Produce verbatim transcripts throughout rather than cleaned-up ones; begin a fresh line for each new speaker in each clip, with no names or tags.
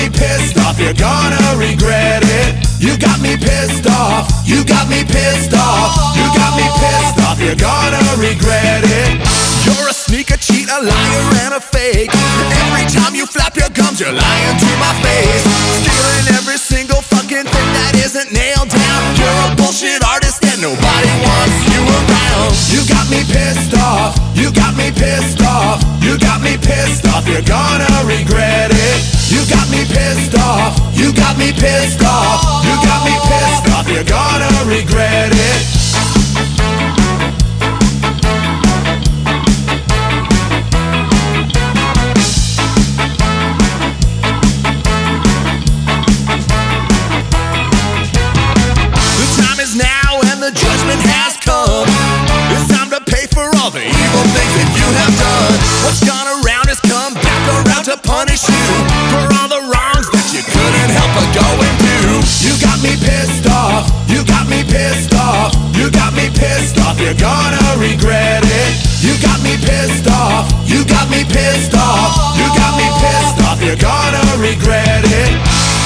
me pissed off, you're gonna regret it. You got me pissed off, you got me pissed off, you got me pissed off, you're gonna regret it. You're a sneaker, cheat, a liar and a fake. Every time you flap your gums, you're lying to my face. Stealing every single fucking thing that isn't nailed down. You're a bullshit artist and nobody wants you around. You got me pissed off, you got me pissed off, you got me pissed off, you're gonna regret it. You got me pissed off, you got me pissed off, you got me pissed off, you're gonna regret it. Now and the judgment has come. It's time to pay for all the evil things that you have done. What's gone around has come back around to punish you for all the wrongs that you couldn't help but go and do. You got me pissed off, you got me pissed off, you got me pissed off, you're gonna regret it. You got me pissed off, you got me pissed off, you got me pissed off, you're gonna regret it.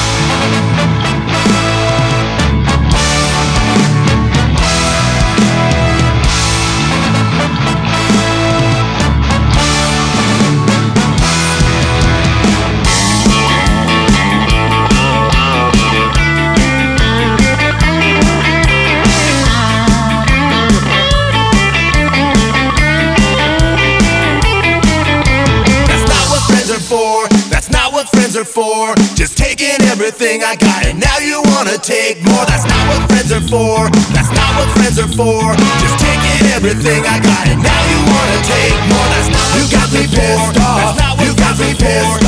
That's not what friends are for. Just taking everything I got and now you wanna take more. That's not what friends are for. That's not what friends are for. Just taking everything I got and now you wanna take more. That's not what you got me pissed off. You got me pissed